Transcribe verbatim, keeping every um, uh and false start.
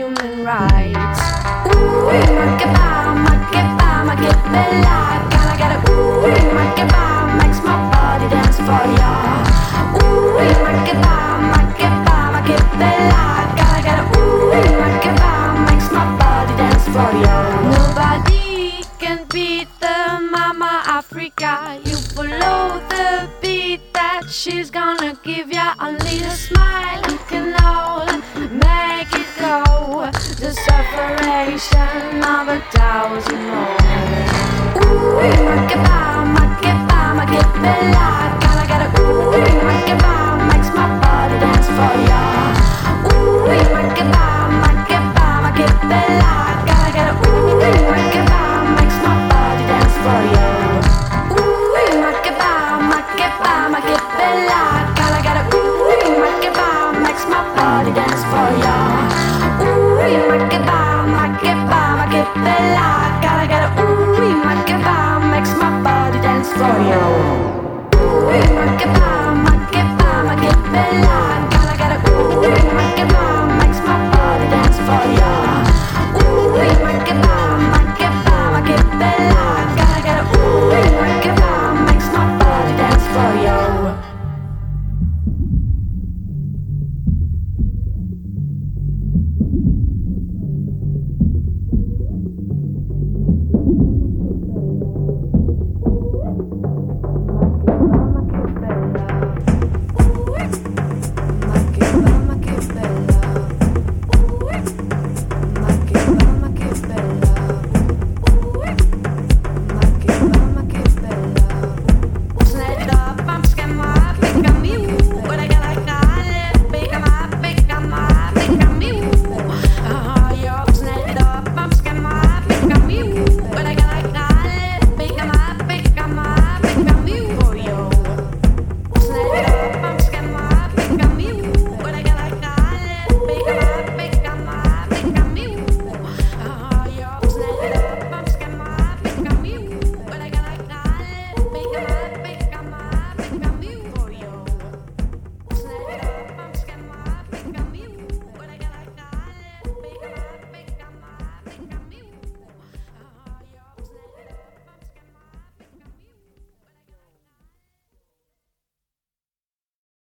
human rights. Ooh, Makeba, Makeba, Makebella. Gotta get it. Ooh, Makeba makes my body dance for ya. Ooh, Makeba, Makeba, Makebella. Gotta get it. Ooh, Makeba makes my body dance for ya. Nobody can beat the Mama Africa. You follow the beat that she's gonna give ya. Only a smile can all make it go. The separation of a thousand more. Ooh, Makeba, Makeba, Makebella.